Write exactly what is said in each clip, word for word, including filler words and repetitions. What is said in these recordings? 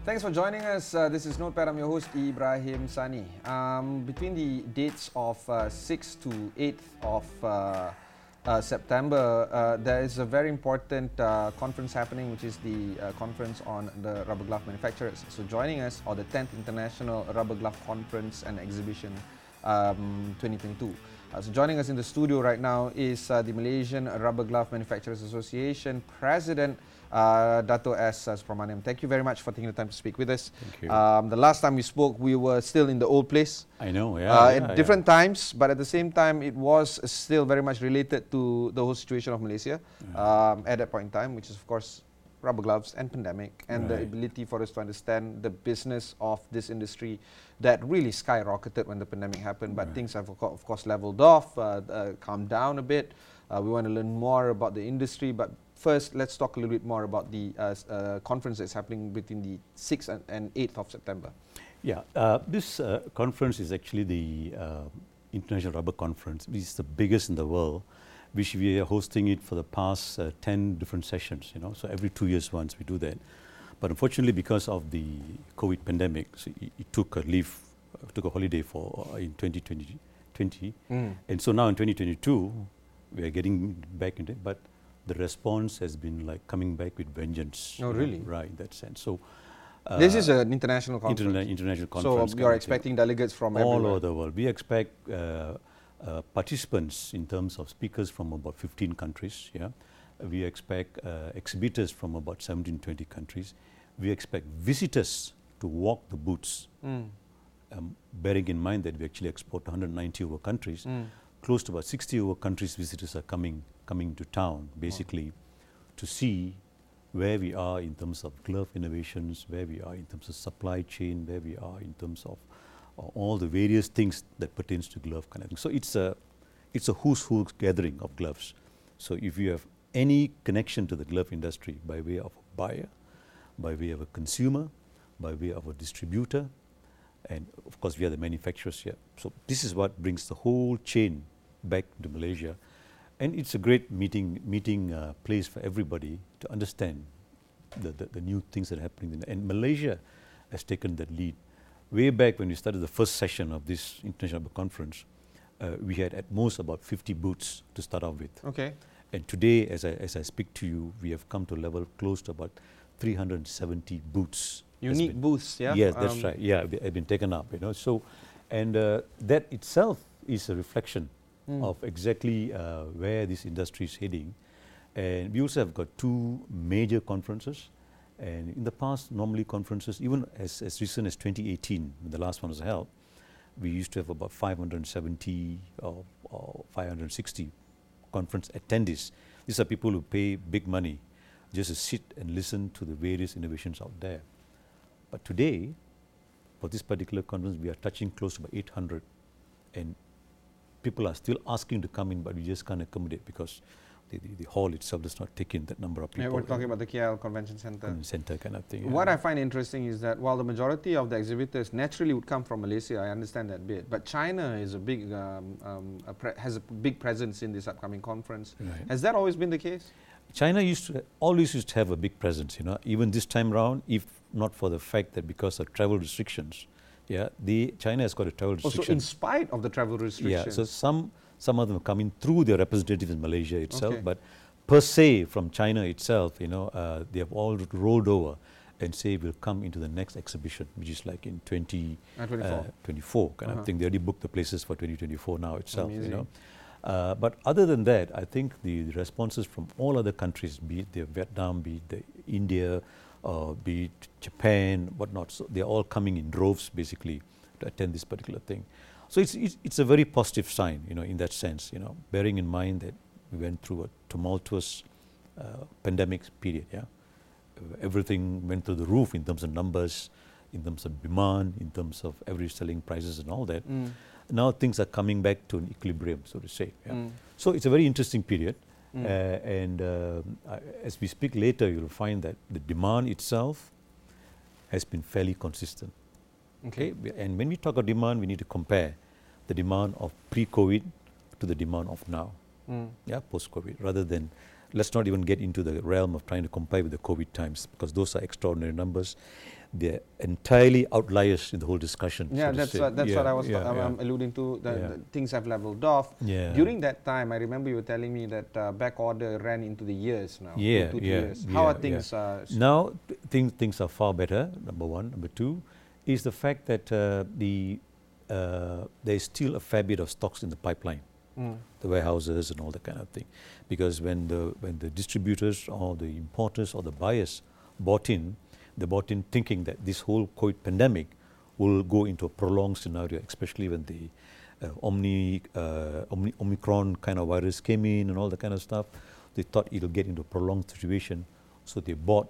Thanks for joining us. Uh, this is Notepad. I'm your host, Ibrahim Sani. Um, between the dates of uh, sixth to eighth of uh, uh, September, uh, there is a very important uh, conference happening, which is the uh, conference on the rubber glove manufacturers. So joining us, or the tenth International Rubber Glove Conference and Exhibition um, twenty twenty-two. Uh, so joining us in the studio right now is uh, the Malaysian Rubber Glove Manufacturers Association President, uh, Dato' S. Subramaniam. Thank you very much for taking the time to speak with us. Thank you. Um, the last time we spoke, we were still in the old place. I know, yeah. Uh, yeah at different yeah. times, but at the same time, it was still very much related to the whole situation of Malaysia Yeah. um, at that point in time, which is, of course, rubber gloves and pandemic, and the Right. ability for us to understand the business of this industry that really skyrocketed when the pandemic happened, but Right. things have, of co- of course, leveled off, uh, uh, calmed down a bit. Uh, we want to learn more about the industry, but first, let's talk a little bit more about the uh, s- uh, conference that's happening between the sixth and, and eighth of September. Yeah, uh, this uh, conference is actually the uh, International Rubber Conference, which is the biggest in the world, which we are hosting it for the past uh, ten different sessions, you know, so every two years once we do that. But unfortunately, because of the COVID pandemic, so it, it took a leave, uh, took a holiday for uh, in twenty twenty, Mm. and so now in twenty twenty-two, we are getting back into it, but the response has been like coming back with vengeance. Oh, you know, really? right, in that sense. So uh, This is an international conference. interna- international So conference. you kind are of thing. expecting delegates from all everywhere. over the world. We expect uh, uh, participants in terms of speakers from about fifteen countries. Yeah, we expect uh, exhibitors from about seventeen, twenty countries. We expect visitors to walk the booths, Mm. um, bearing in mind that we actually export one hundred ninety over countries. Mm. Close to about sixty over countries visitors are coming coming to town, basically, to see where we are in terms of glove innovations, where we are in terms of supply chain, where we are in terms of uh, all the various things that pertains to glove kind of thing. So it's a it's a who's who gathering of gloves. So if you have any connection to the glove industry by way of a buyer, by way of a consumer, by way of a distributor, and of course we are the manufacturers here. So this is what brings the whole chain back to Malaysia, and it's a great meeting meeting uh, place for everybody to understand the, the, the new things that are happening. In, and Malaysia has taken that lead. Way back when we started the first session of this international Rubber conference, uh, we had at most about fifty booths to start off with. Okay. And today, as I, as I speak to you, we have come to a level close to about three hundred seventy booths. has Unique been- booths, yeah? Yes, that's Um, right. Yeah, they have been taken up, you know. So, and uh, that itself is a reflection Mm. of exactly uh, where this industry is heading. And we also have got two major conferences. And in the past, normally conferences, even as, as recent as twenty eighteen, when the last one was held, we used to have about five hundred seventy or, or five hundred sixty conference attendees. These are people who pay big money just to sit and listen to the various innovations out there. But today, for this particular conference, we are touching close to about eight hundred, and people are still asking to come in, but we just can't accommodate because the, the, the hall itself does not take in that number of people. Yeah, we're talking about the K L Convention Center. Convention center kind of thing. What yeah. I find interesting is that while the majority of the exhibitors naturally would come from Malaysia, I understand that bit, but China is a big um, um, a pre- has a big presence in this upcoming conference. Right. Has that always been the case? China used to always used to have a big presence, you know. Even this time round, if not for the fact that because of travel restrictions, yeah, the China has got a travel Also, restriction. in spite of the travel restrictions. Yeah, so some some of them come in through their representatives in Malaysia itself, Okay. but per se from China itself, you know, uh, they have all rolled over and say we'll come into the next exhibition, which is like in twenty Uh, twenty-four. uh, twenty-four kind Uh-huh. of thing. They already booked the places for twenty twenty-four now itself, Amazing. you know. Uh, but other than that, I think the, the responses from all other countries, be it the Vietnam, be it the India, uh, be it Japan, whatnot, so they're all coming in droves basically to attend this particular thing. So it's, it's it's a very positive sign, you know, in that sense, you know, bearing in mind that we went through a tumultuous uh, pandemic period, yeah. Uh, everything went through the roof in terms of numbers, in terms of demand, in terms of average selling prices and all that. Mm. Now things are coming back to an equilibrium, so to say. Yeah. Mm. So it's a very interesting period. Mm. Uh, and uh, I- as we speak later, you'll find that the demand itself has been fairly consistent. Okay. We- And when we talk of demand, we need to compare the demand of pre-COVID to the demand of now, Mm. yeah, post-COVID, rather than let's not even get into the realm of trying to compare with the COVID times, because those are extraordinary numbers. They're entirely outliers in the whole discussion. Yeah, so that's say. what, that's yeah, what I was yeah, um, yeah. alluding to. The, Yeah. the things have leveled off. Yeah. During that time, I remember you were telling me that uh, back order ran into the years now. Yeah, two, two, yeah, years. yeah, How are yeah. things? Uh, Now th- things things are far better. Number one. Number two is the fact that uh, the uh, there is still a fair bit of stocks in the pipeline, mm. the warehouses and all that kind of thing. Because when the when the distributors or the importers or the buyers bought in, they bought in thinking that this whole COVID pandemic will go into a prolonged scenario, especially when the uh, Omni, uh, Omni, Omicron kind of virus came in and all that kind of stuff. They thought it'll get into a prolonged situation, so they bought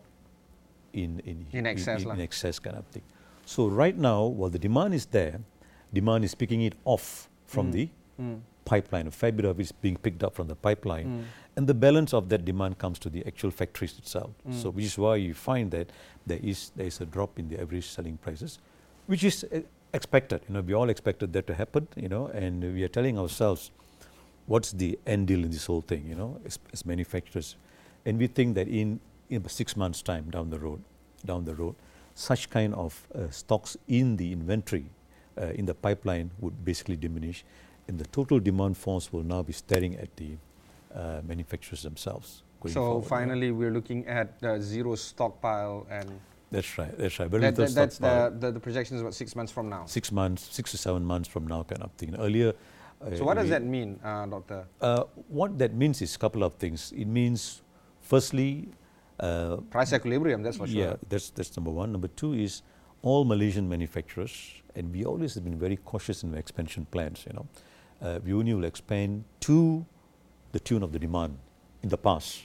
in in, In excess in, lah. in excess kind of thing. So right now, while the demand is there, demand is picking it off from Mm. the Mm. pipeline. A fair bit of it is being picked up from the pipeline, Mm. and the balance of that demand comes to the actual factories itself. Mm. So which is why you find that there is there is a drop in the average selling prices, which is uh, expected. You know, we all expected that to happen. You know, and we are telling ourselves, what's the end deal in this whole thing? You know, as, as manufacturers, and we think that in in about six months' time down the road, down the road, such kind of uh, stocks in the inventory uh, in the pipeline would basically diminish, and the total demand force will now be staring at the uh, manufacturers themselves. Going So forward, finally, we're looking at uh, zero stockpile, and that's right. That's right. Very that, little that, that's stockpile. the, the the projection is about six months from now. Six months, six to seven months from now, kind of thing. Earlier. Uh, So what does we- that mean, uh, Doctor? Uh, what that means is a couple of things. It means, firstly, uh, Price equilibrium, that's for sure. yeah, that's that's number one. Number two is all Malaysian manufacturers, and we always have been very cautious in our expansion plans. You know, uh, we only will expand to the tune of the demand in the past.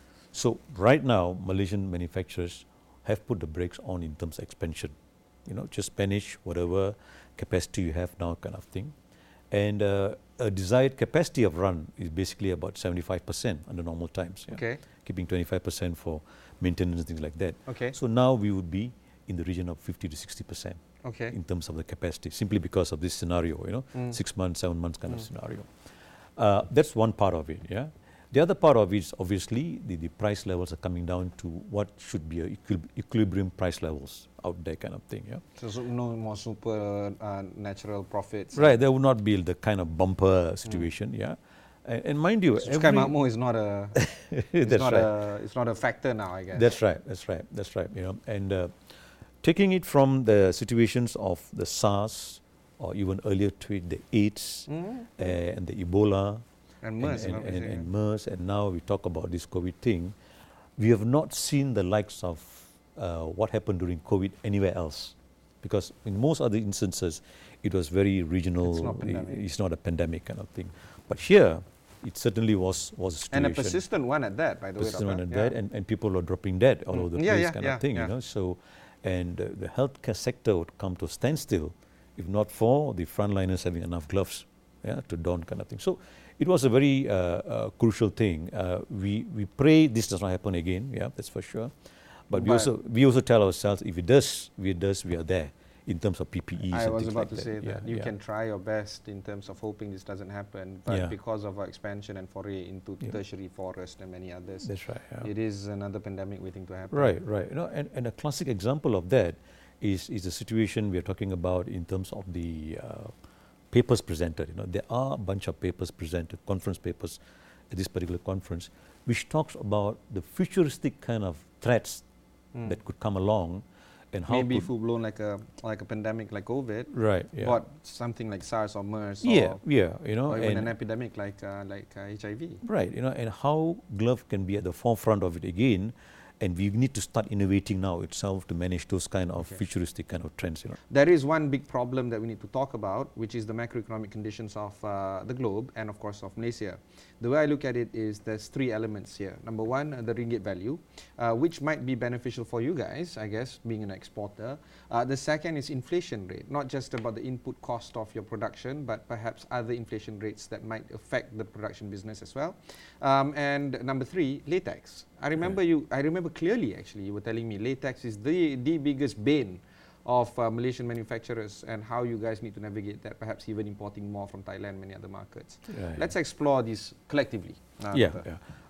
So right now, Malaysian manufacturers have put the brakes on in terms of expansion. You know, just manage whatever capacity you have now, kind of thing. And uh, a desired capacity of run is basically about seventy-five percent under normal times. Yeah? Okay. Keeping twenty-five percent for maintenance and things like that. Okay. So now we would be in the region of fifty to sixty percent Okay. in terms of the capacity, simply because of this scenario, you know, Mm. six months, seven months kind of Mm. scenario. Uh, that's one part of it, yeah. The other part of it is obviously the, the price levels are coming down to what should be a equil- equilibrium price levels out there, kind of thing, yeah. So, so no more super uh, natural profits. Right, there would not be the kind of bumper situation, yeah. And, and mind you, So every, Cukai Makmur is not a it's that's not right. a it's not a factor now, I guess. That's right. That's right. That's right. You know, and uh, taking it from the situations of the SARS, or even earlier to it, the AIDS Mm. uh, and the Ebola And MERS, and, you know, and, and, basically. and MERS, and now we talk about this COVID thing. We have not seen the likes of uh, what happened during COVID anywhere else, because in most other instances, it was very regional. It's not i- pandemic. It's not a pandemic kind of thing. But here, it certainly was was a situation. And a persistent one at that, by the way, persistent Doctor. one and Yeah. that, and, and people are dropping dead all Mm. over the Yeah, place, yeah, kind yeah, of thing, yeah. you know. So, and uh, the healthcare sector would come to a standstill if not for the frontliners having enough gloves, yeah, to don, kind of thing. So, it was a very uh, uh, crucial thing. Uh, we we pray this does not happen again, yeah, that's for sure. But, we But- also we also tell ourselves if it does, if it does, we are there in terms of P P Es I and was things about like to say that Yeah, you yeah. can try your best in terms of hoping this doesn't happen, but Yeah. because of our expansion and foray into Yeah. tertiary forest and many others, That's right. Yeah. it is another pandemic waiting to happen. Right, right. You know, and, and a classic example of that is is the situation we are talking about in terms of the uh, papers presented. You know, there are a bunch of papers presented, conference papers at this particular conference, which talks about the futuristic kind of threats Mm. that could come along, and how Maybe could, full blown like a like a pandemic like COVID, right, yeah, but something like SARS or MERS, yeah, or, yeah, you know, or even and an epidemic like uh, like uh, H I V. right, you know, and how Glove can be at the forefront of it again. And we need to start innovating now itself to manage those kind of Okay. futuristic kind of trends, you know. There is one big problem that we need to talk about, which is the macroeconomic conditions of uh, the globe and of course of Malaysia. The way I look at it is there's three elements here. Number one, uh, the ringgit value, uh, which might be beneficial for you guys, I guess, being an exporter. Uh, the second is inflation rate, not just about the input cost of your production, but perhaps other inflation rates that might affect the production business as well. Um, and number three, latex. I remember Right. you. I remember clearly. Actually, you were telling me latex is the the biggest bane of uh, Malaysian manufacturers, and how you guys need to navigate that. Perhaps even importing more from Thailand, and many other markets. Yeah, Let's explore this collectively. uh, yeah, Doctor. yeah.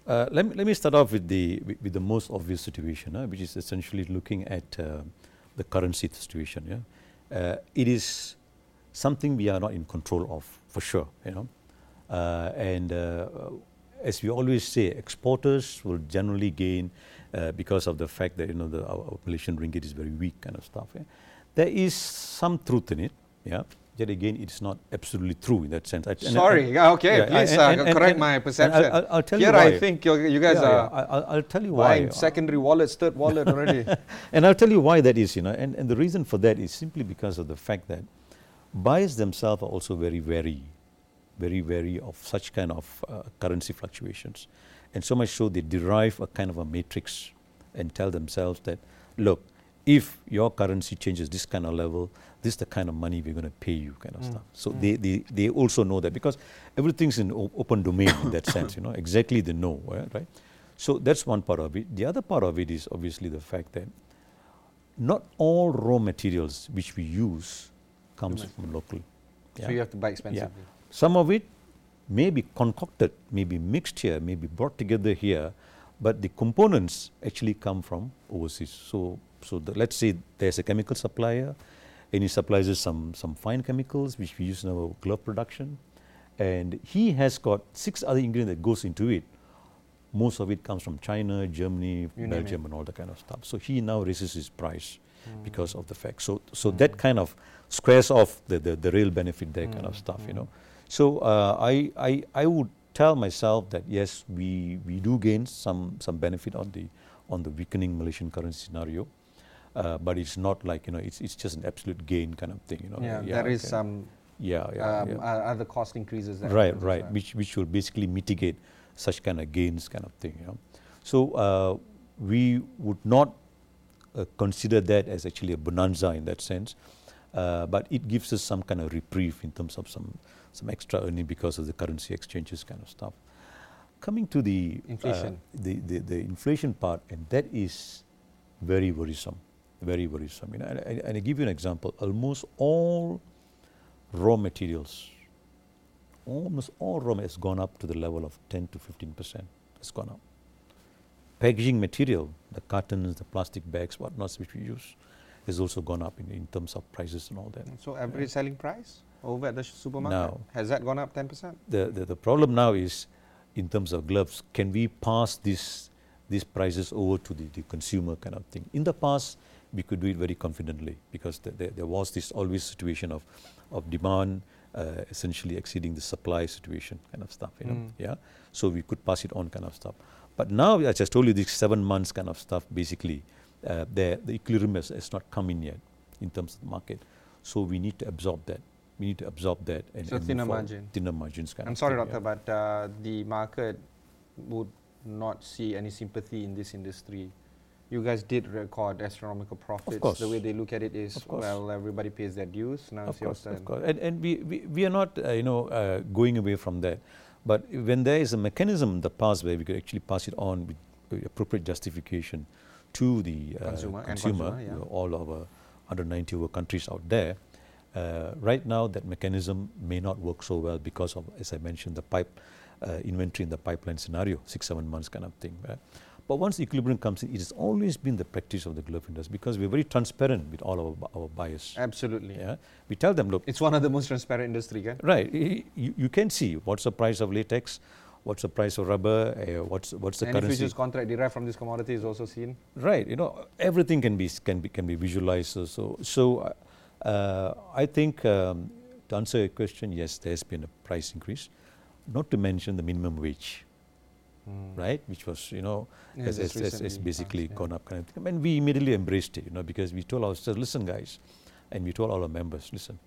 Uh, let, me, let me start off with the, with, with the most obvious situation, uh, which is essentially looking at uh, the currency situation. Yeah? Uh, it is something we are not in control of, for sure. You know? uh, and uh, as we always say, exporters will generally gain uh, because of the fact that you know the, our, our Malaysian ringgit is very weak, kind of stuff. Yeah? There is some truth in it. Yeah. Yet again, it's not absolutely true in that sense. I, Sorry, yeah, okay, yeah, please and, uh, and, and, correct and, my perception. I'll, I'll tell Here you why. I think you you guys yeah, are yeah. I'll, I'll tell you buying why. secondary wallets, third wallet already. And I'll tell you why that is, you know, and, and the reason for that is simply because of the fact that buyers themselves are also very wary, very wary of such kind of uh, currency fluctuations. And so much so they derive a kind of a matrix and tell themselves that, look, if your currency changes this kind of level, this is the kind of money we're going to pay you, kind of mm. stuff. So mm. they, they, they also know that because everything's in o open domain in that sense, you know, exactly they know, right? So that's one part of it. The other part of it is obviously the fact that not all raw materials which we use comes mm. from local. So yeah? you have to buy expensively. Yeah. Some of it may be concocted, may be mixed here, may be brought together here, but the components actually come from overseas. So, so the, let's say there's a chemical supplier, and he supplies us some, some fine chemicals which we use in our glove production, and he has got six other ingredients that goes into it. Most of it comes from China, Germany, you Belgium, and all that kind of stuff. So he now raises his price mm. because of the fact. So, so mm. that kind of squares off the, the, the real benefit there mm. kind of stuff, mm. you know. So uh, I, I, I would tell myself that yes, we, we do gain some, some benefit on the, on the weakening Malaysian currency scenario. Uh, but it's not like, you know, it's, it's just an absolute gain kind of thing, you know. Yeah, yeah there is okay. some yeah, yeah, um, yeah. other cost increases. That right, right, well. which, which will basically mitigate such kind of gains kind of thing, you know. So uh, we would not uh, consider that as actually a bonanza in that sense, uh, but it gives us some kind of reprieve in terms of some, some extra earning because of the currency exchanges kind of stuff. Coming to the inflation, uh, the, the, the inflation part, and that is very worrisome. Very worrisome. You know, and, and, and I give you an example. Almost all raw materials, almost all raw materials has gone up to the level of ten to fifteen percent. It's gone up. Packaging material, the cartons, the plastic bags, whatnot which we use, has also gone up in, in terms of prices and all that. So average yeah. selling price over at the supermarket, now, has that gone up ten percent? The, the, the problem now is, in terms of gloves, can we pass this, these prices over to the, the consumer kind of thing? In the past, we could do it very confidently because the, the, there was this always situation of, of demand uh, essentially exceeding the supply situation kind of stuff, you know, mm. yeah. So we could pass it on kind of stuff. But now, as I told you, this seven months kind of stuff, basically, uh, the, the equilibrium has, has not come in yet in terms of the market. So we need to absorb that. We need to absorb that. And, so and thinner margin. Thinner margins kind I'm of sorry, thing, Doctor, yeah. but uh, the market would not see any sympathy in this industry. You guys did record astronomical profits. The way they look at it is, well, everybody pays their dues. Now of it's your course, turn. Of course, and, and we, we, we are not, uh, you know, uh, going away from that. But when there is a mechanism in the past where we could actually pass it on with, with appropriate justification to the uh, consumer, consumer, consumer yeah. you know, all over one hundred ninety over countries out there, uh, right now that mechanism may not work so well because of, as I mentioned, the pipe uh, inventory in the pipeline scenario, six, seven months kind of thing. Right? But once equilibrium comes in, it has always been the practice of the glove industry because we're very transparent with all our, our buyers. Absolutely. Yeah, we tell them, look. It's one of the most transparent industry, right? Right. You, you can see what's the price of latex, what's the price of rubber, uh, what's what's the Any currency. Any futures contract derived from this commodity is also seen. Right. You know, everything can be can be can be visualized. So so, so uh, I think um, to answer your question, yes, there has been a price increase. Not to mention the minimum wage. Mm. Right, which was, you know, yes, as, as, as basically passed, yeah. gone up kind of thing. And we immediately embraced it, you know, because we told ourselves, listen guys, and we told all our members, listen,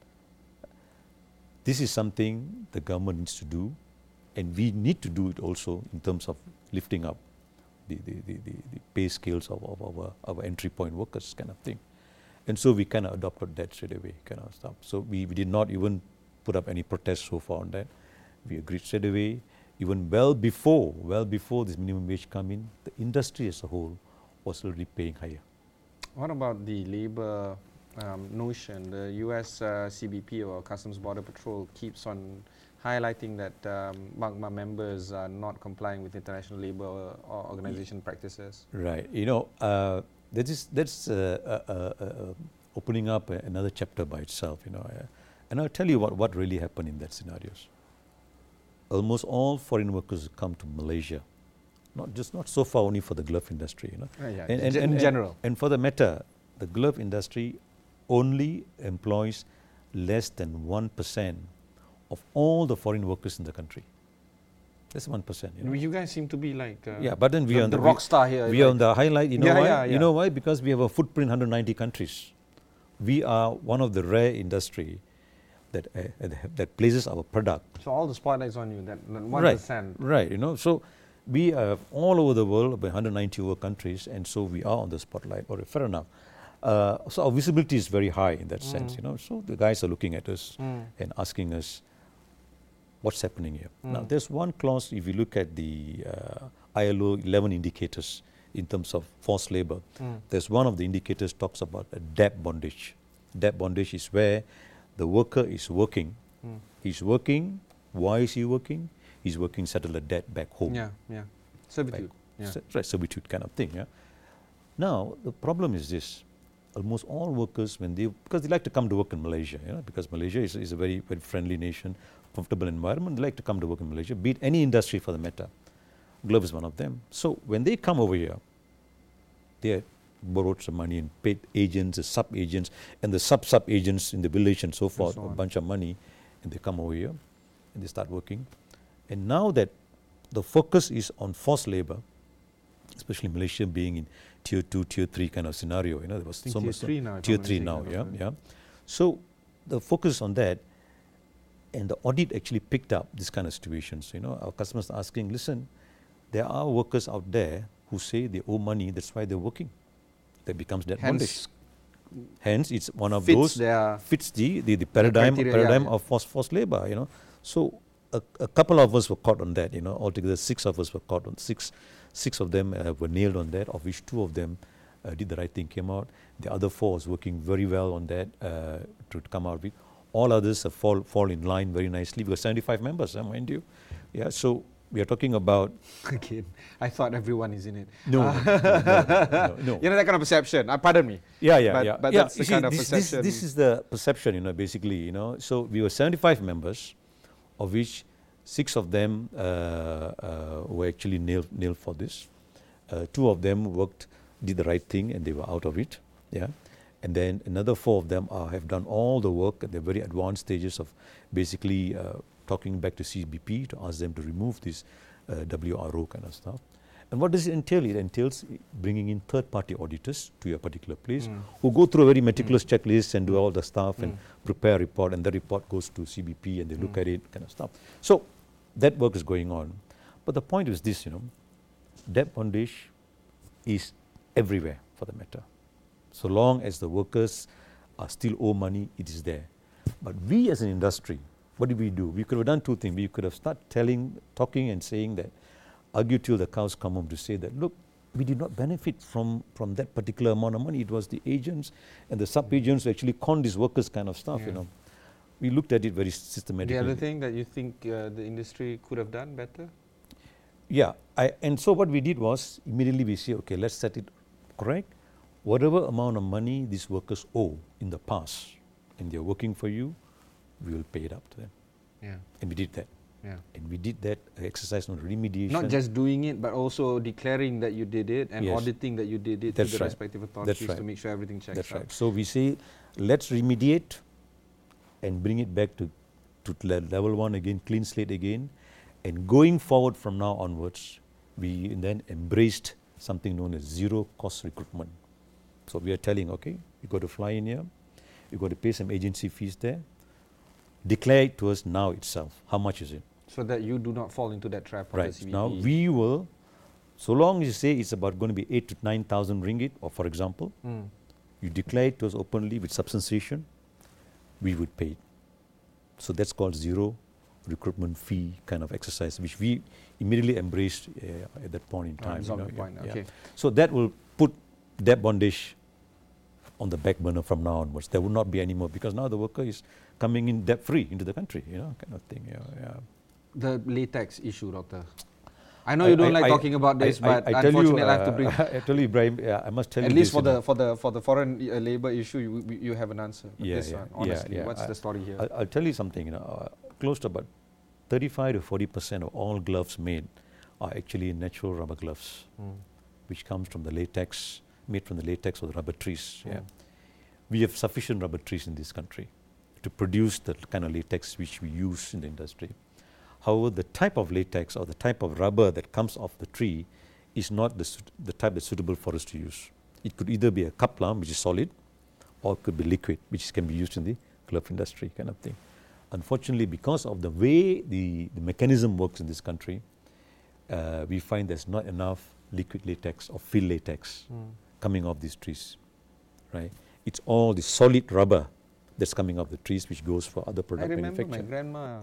this is something the government needs to do, and we need to do it also in terms of lifting up the, the, the, the, the pay scales of, of our, our entry point workers kind of thing. And so we kind of adopted that straight away kind of stuff. So we, we did not even put up any protest so far on that. We agreed straight away. Even well before, well before this minimum wage come in, the industry as a whole was already paying higher. What about the labor um, notion? The U S uh, C B P or Customs Border Patrol keeps on highlighting that um, MAGMA members are not complying with International Labour Organization yeah. practices. Right. You know, uh, that is, that's uh, uh, uh, uh, opening up a, another chapter by itself, you know. Uh, and I'll tell you what, what really happened in that scenarios. Almost all foreign workers come to Malaysia, not just not so far only for the glove industry, you know. Uh, yeah, and, and, in and, general. And, and for the matter, the glove industry only employs less than one percent of all the foreign workers in the country. That's one percent. You know? You guys seem to be like uh, yeah, but then we the, are on the, the rock we, star here. We like are on the highlight. You know yeah, why? Yeah, yeah. You know why? Because we have a footprint in one hundred ninety countries. We are one of the rare industry that uh, that places our product. So all the spotlight's on you. That one percent. Right. Right. You know. So we are all over the world, about one hundred ninety over countries, and so we are on the spotlight. Or fair enough. Uh, so our visibility is very high in that mm. sense. You know. So the guys are looking at us mm. and asking us, what's happening here? Mm. Now, there's one clause, if you look at the uh, I L O eleven indicators in terms of forced labor, mm. there's one of the indicators talks about a debt bondage. Debt bondage is where the worker is working. Mm. He's working. Why is he working? He's working to settle a debt back home. Yeah, yeah. Servitude. Back, yeah. Right, servitude kind of thing. Yeah. Now, the problem is this. Almost all workers, when they, because they like to come to work in Malaysia, you know, because Malaysia is, is a very, very friendly nation, comfortable environment, they like to come to work in Malaysia, be it any industry for the matter. Glove is one of them. So when they come over here, they borrowed some money and paid agents, the sub-agents, and the sub-sub-agents in the village and so forth, and so a bunch of money, and they come over here, and they start working. And now that the focus is on forced labor, especially Malaysia being in tier two, tier three kind of scenario, you know, there was so tier much three now. Tier three now, yeah, yeah. So the focus on that, and the audit actually picked up this kind of situations. You know, our customers are asking, listen, there are workers out there who say they owe money, that's why they're working. That becomes that bondage. Hence, it's one of fits those fits the the, the paradigm criteria, paradigm yeah, yeah. of forced forced labor. You know, so a, a couple of us were caught on that. You know, altogether six of us were caught on six. Six of them uh, were nailed on that, of which two of them uh, did the right thing, came out. The other four was working very well on that uh, to come out with. All others have fall fall in line very nicely. We got seventy-five members, uh, mind you. Yeah, so we are talking about. Again, I thought everyone is in it. No, uh, no, no, no, no. You know that kind of perception. Uh, pardon me. Yeah, yeah, but, yeah. But yeah, that's the see, kind of this, perception. This, this is the perception, you know, basically, you know. So we were seventy-five members, of which six of them uh, uh, were actually nailed nailed for this. Uh, two of them worked, did the right thing, and they were out of it. Yeah, and then another four of them are, have done all the work at the very advanced stages of basically uh, talking back to C B P to ask them to remove this uh, W R O kind of stuff. And what does it entail? It entails bringing in third-party auditors to your particular place mm. who go through a very meticulous mm. checklist and do all the stuff mm. and prepare a report, and the report goes to C B P and they mm. look at it, kind of stuff. So that work is going on. But the point is this, you know, debt bondage is everywhere for the matter. So long as the workers are still owe money, it is there. But we as an industry, what did we do? We could have done two things. We could have started telling, talking and saying that, argue till the cows come home, to say that, look, we did not benefit from, from that particular amount of money. It was the agents and the sub-agents who actually conned these workers kind of stuff, yeah. you know. We looked at it very systematically. The other thing that you think uh, the industry could have done better? Yeah, I, and so what we did was, immediately we say, okay, let's set it correct. Whatever amount of money these workers owe in the past, and they're working for you, we will pay it up to them. Yeah. And we did that. Yeah. And we did that exercise on remediation. Not just doing it, but also declaring that you did it and yes. auditing that you did it That's to the right. respective authorities right. to make sure everything checks That's out. right. So we say, let's remediate and bring it back to, to level one again, clean slate again. And going forward from now onwards, we then embraced something known as zero cost recruitment. So we are telling, okay, you got to fly in here, you got to pay some agency fees there, declare it to us now itself. How much is it? So that you do not fall into that trap. Right. Now we will, so long as you say it's about going to be eight to nine thousand ringgit, or for example, mm. you declare it to us openly with substantiation, we would pay it. So that's called zero recruitment fee kind of exercise, which we immediately embraced uh, at that point in time. Oh, you know, point. Yeah. Okay. So that will put debt bondage on the back burner from now onwards. There would not be any more, because now the worker is coming in debt-free into the country, you know, kind of thing. Yeah, yeah. The latex issue, Doctor. I know I, you don't I, like I, talking about this, I, but I, I unfortunately, you, uh, I have to bring. I tell you, Ibrahim, yeah, I must tell at you. At least this, for the know. for the for the foreign uh, labour issue, you you have an answer. But yeah, this yeah, one, honestly, yeah, yeah. what's I, the story here? I'll, I'll tell you something. You know, uh, close to about thirty-five to forty percent of all gloves made are actually natural rubber gloves, mm. which comes from the latex, made from the latex of the rubber trees. Mm. Yeah, we have sufficient rubber trees in this country to produce the kind of latex which we use in the industry. However, the type of latex or the type of rubber that comes off the tree is not the, the type that's suitable for us to use. It could either be a kaplam, which is solid, or it could be liquid, which can be used in the glove industry kind of thing. Unfortunately, because of the way the, the mechanism works in this country, uh, we find there's not enough liquid latex or field latex mm. coming off these trees, right? It's all the solid rubber that's coming off the trees, which goes for other product manufacture. I remember my grandma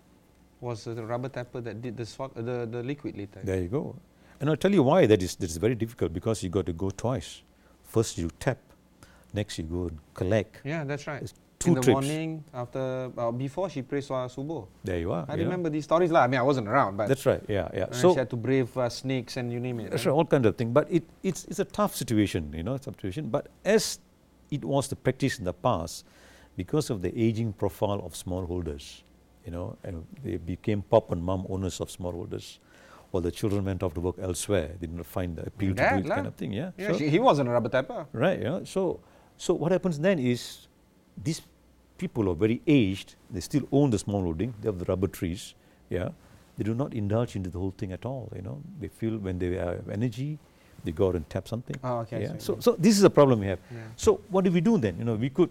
was the rubber tapper that did the, swag, the the liquid latex. There you go. And I'll tell you why that is, that is very difficult, because you got to go twice. First you tap, next you go and collect. Yeah, that's right. There's two In the trips. morning, after, uh, before she prays uh, subuh. There you are. I you remember know. these stories. I mean, I wasn't around, but that's right. Yeah, yeah. So she had to brave uh, snakes and you name it. That's right? right, all kinds of things. But it, it's, it's a tough situation, you know, tough situation. But as it was the practice in the past, because of the aging profile of smallholders, you know, and they became pop and mom owners of smallholders, while the children went off to work elsewhere. They didn't find the appeal Dad, to do it, la. kind of thing. Yeah, yeah so she, he wasn't a rubber tapper. Right. You know, so so what happens then is these people are very aged. They still own the smallholding. They have the rubber trees. Yeah, they do not indulge into the whole thing at all. You know, they feel when they have energy, they go out and tap something. Oh, okay. Yeah. So so this is a problem we have. Yeah. So what do we do then? You know, we could.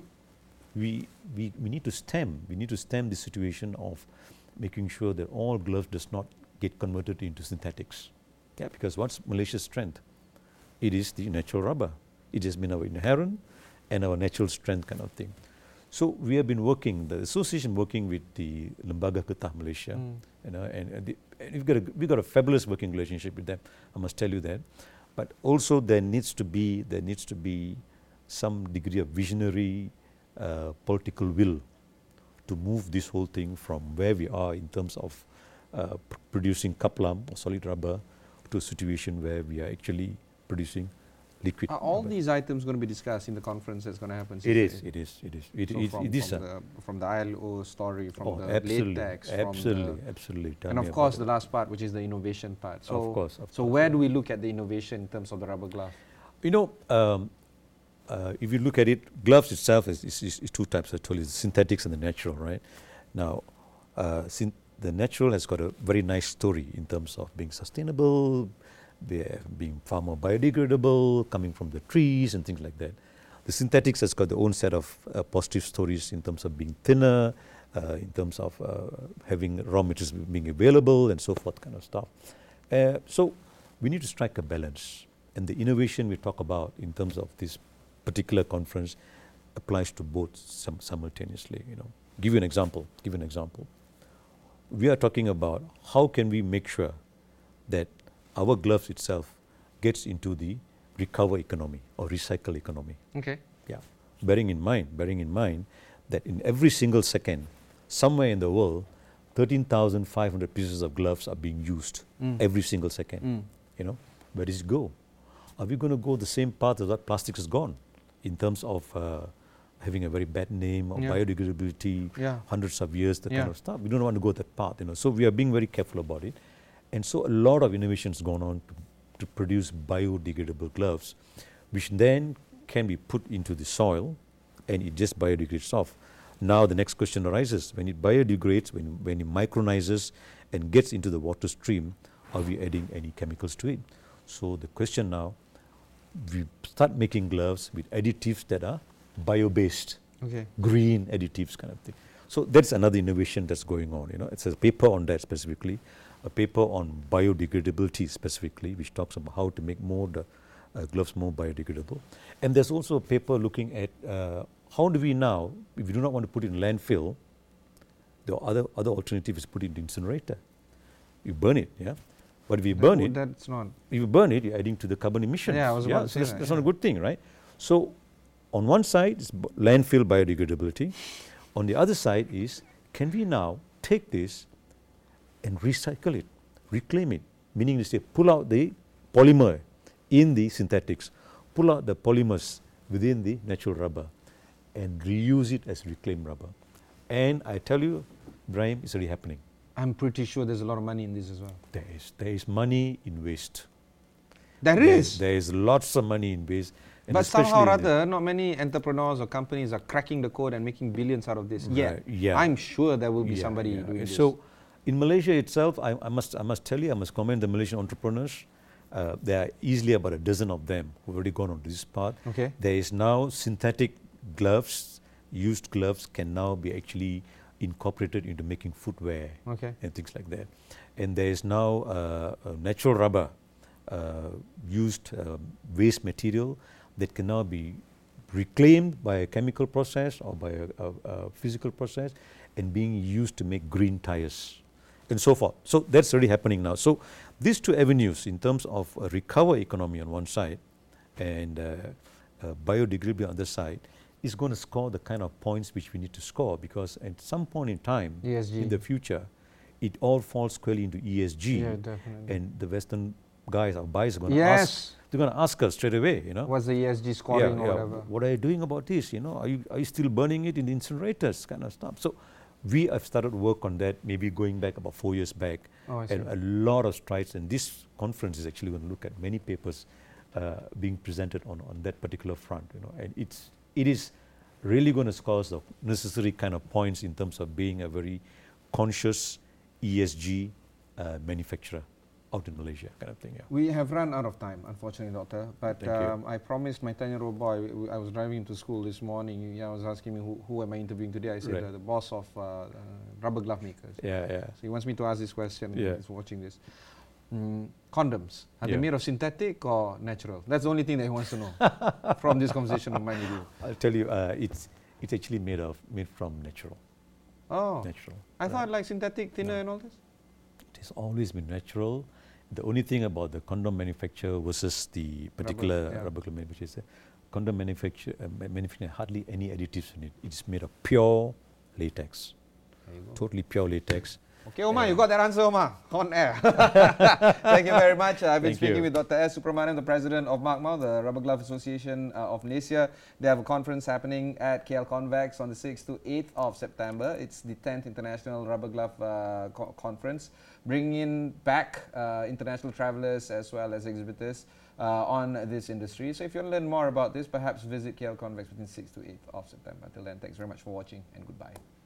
We, we, we need to stem, we need to stem the situation of making sure that all gloves does not get converted into synthetics. Yeah, because what's Malaysia's strength? It is the natural rubber. It has been our inherent and our natural strength kind of thing. So we have been working, the association working with the Lembaga Getah Malaysia, mm. you know, and, and, the, and we've, got a, we've got a fabulous working relationship with them, I must tell you that. But also there needs to be, there needs to be some degree of visionary Uh, political will to move this whole thing from where we are in terms of uh, pr producing kaplam or solid rubber to a situation where we are actually producing liquid. Are all rubber. these items going to be discussed in the conference that's going to happen? It is, it is, it is. It, so it, from, it is from, the, from the I L O story, from oh, the absolutely, latex, absolutely, from the absolutely. Tell and of course the last part, which is the innovation part. So, of course, of so course, where yeah. do we look at the innovation in terms of the rubber glove? You know, um, Uh, if you look at it, gloves itself is, is, is, is two types. I told you, the synthetics and the natural, right? Now, uh, the natural has got a very nice story in terms of being sustainable, being far more biodegradable, coming from the trees and things like that. The synthetics has got their own set of uh, positive stories in terms of being thinner, uh, in terms of uh, having raw materials being available and so forth kind of stuff. Uh, so we need to strike a balance. And the innovation we talk about in terms of this particular conference applies to both sim simultaneously. You know, give you an example. Give you an example. We are talking about how can we make sure that our gloves itself gets into the recover economy or recycle economy. Okay. Yeah. Bearing in mind, bearing in mind that in every single second, somewhere in the world, thirteen thousand five hundred pieces of gloves are being used mm. every single second. Mm. You know, where does it go? Are we going to go the same path as what plastics has gone? In terms of uh, having a very bad name or yeah. biodegradability, yeah. hundreds of years, that yeah. kind of stuff. We don't want to go that path, you know. So we are being very careful about it. And so a lot of innovations gone on to, to produce biodegradable gloves, which then can be put into the soil and it just biodegrades off. Now the next question arises, when it biodegrades, when, when it micronizes and gets into the water stream, are we adding any chemicals to it? So the question now, we start making gloves with additives that are bio-based, okay. green additives kind of thing. So that's another innovation that's going on. You know, it's a paper on that specifically, a paper on biodegradability specifically, which talks about how to make more the uh, gloves more biodegradable. And there's also a paper looking at uh, how do we now, if we do not want to put it in landfill, the other other alternative is put it in the incinerator. You burn it, yeah. But if you that burn it, that's not. If you burn it, you're adding to the carbon emissions. Yeah, I was yeah, about to so say that's, that. that's yeah. not a good thing, right? So on one side is b- landfill biodegradability. On the other side is, can we now take this and recycle it, reclaim it, meaning to say pull out the polymer in the synthetics, pull out the polymers within the natural rubber and reuse it as reclaimed rubber. And I tell you, Ibrahim, it's already happening. I'm pretty sure there's a lot of money in this as well. There is, there is money in waste. There There is. There is lots of money in waste. and But somehow or especially in the- other, not many entrepreneurs or companies are cracking the code and making billions out of this. Yeah, Right, yeah. I'm sure there will be Yeah, somebody yeah. doing this. So, in Malaysia itself, I, I must I must tell you, I must commend the Malaysian entrepreneurs. Uh, there are easily about a dozen of them who've already gone on this path. Okay. There is now synthetic gloves, used gloves can now be actually incorporated into making footwear Okay. and things like that. And there is now uh, a natural rubber, uh, used uh, waste material that can now be reclaimed by a chemical process or by a, a, a physical process and being used to make green tires and so forth. So that's already happening now. So these two avenues in terms of a recover economy on one side and uh, uh, biodegradability on the other side is going to score the kind of points which we need to score, because at some point in time E S G. in the future, it all falls squarely into E S G, Yeah, definitely. and the Western guys or buyers are going to Yes. ask. They're going to ask us straight away. You know, What's the E S G scoring or whatever? what are you doing about this? You know, are you are you still burning it in the incinerators, kind of stuff? So we have started work on that, maybe going back about four years back, Oh, I see. and a lot of strides. And this conference is actually going to look at many papers uh, being presented on on that particular front. You know, and it's it is really going to score the necessary kind of points in terms of being a very conscious E S G uh, manufacturer out in Malaysia, kind of thing. Yeah. We have run out of time, unfortunately, Doctor. But Thank you. um, I promised my ten-year-old boy, w- w- I was driving him to school this morning, he was asking me, who, who am I interviewing today? I said, Right. uh, the boss of uh, uh, rubber glove makers. Yeah, yeah. So he wants me to ask this question, Yeah. he's watching this. Mm, condoms, are they Yeah. made of synthetic or natural? That's the only thing that he wants to know from this conversation of mine with you. I'll tell you, uh, it's it's actually made of made from natural, Oh, natural. I right. thought like synthetic, thinner No. and all this? It has always been natural. The only thing about the condom manufacturer versus the particular yeah. rubber glove manufacturer is that condom manufacturer uh, ma- manufacturing hardly any additives in it. It's made of pure latex, There you go. totally pure latex. Okay, Omar, Yeah. you got that answer, Omar, on air. Thank you very much. Uh, I've been Thank speaking you. with Doctor S. Supramanam, the president of MACMA, the Rubber Glove Association uh, of Malaysia. They have a conference happening at K L Convex on the sixth to eighth of September. It's the tenth International Rubber Glove uh, co Conference, bringing in back uh, international travelers as well as exhibitors uh, on this industry. So if you want to learn more about this, perhaps visit K L Convex between sixth to eighth of September. Until then, thanks very much for watching and goodbye.